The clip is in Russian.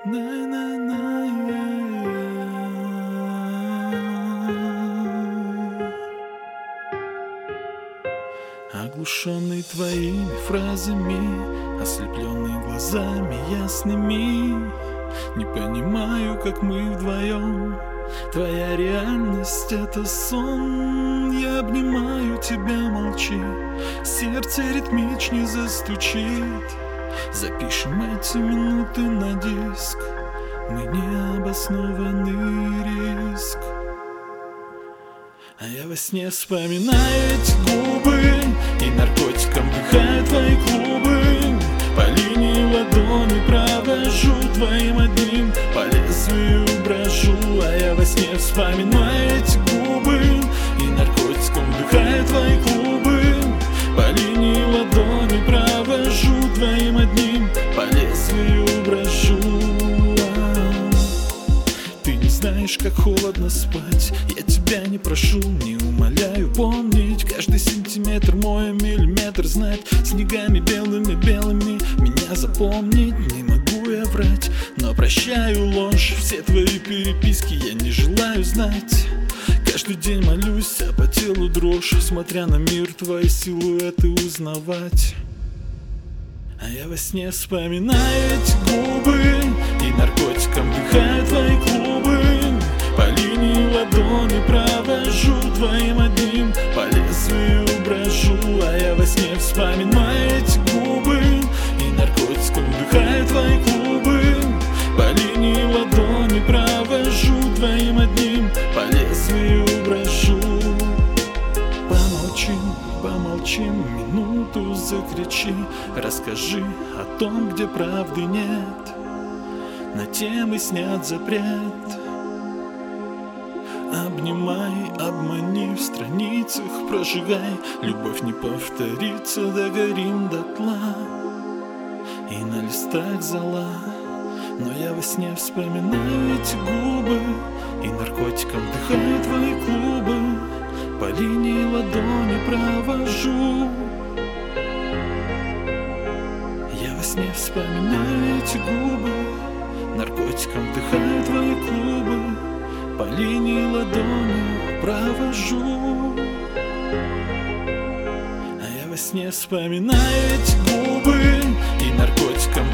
Оглушенный твоими фразами, ослепленный глазами ясными, не понимаю, как мы вдвоем. Твоя реальность — это сон. Я обнимаю тебя, молчи, сердце ритмичней застучит. Запишем эти минуты на диск. Мы необоснованный риск. А я во сне вспоминаю эти губы и наркотиком вдыхаю твои клубы. По линии ладони провожу твоим одним, по лезвию брожу. А я во сне вспоминаю эти губы и наркотиком вдыхаю твои клубы. По линии ладони провожу твоим одним, по лезвию брожу. Ты не знаешь, как холодно спать. Я тебя не прошу, не умоляю помнить каждый сантиметр, мой миллиметр, знать снегами белыми-белыми. Меня запомнить не могу я врать, но прощаю ложь. Все твои переписки я не желаю знать. Каждый день молюсь, а по телу дрожь, смотря на мир, твои силуэты узнавать. А я во сне вспоминаю эти губы и наркотиком вдыхаю твои клубы. По линии ладони провожу твоим одним, по лезвию брожу. А я во сне вспоминаю эти губы и наркотиком вдыхаю твои клубы. По линии ладони провожу твоим одним, по лезвию брожу. Помолчим, минуту закричи, расскажи о том, где правды нет. На темы снят запрет. Обнимай, обмани, в страницах прожигай. Любовь не повторится, догорим дотла. И на листах зола. Но я во сне вспоминаю эти губы и наркотиком вдыхаю твои клубы. По линии ладони провожу. Я во сне вспоминаю эти губы, наркотиком вдыхаю твои клубы. По линии ладони провожу. А я во сне вспоминаю эти губы и наркотиком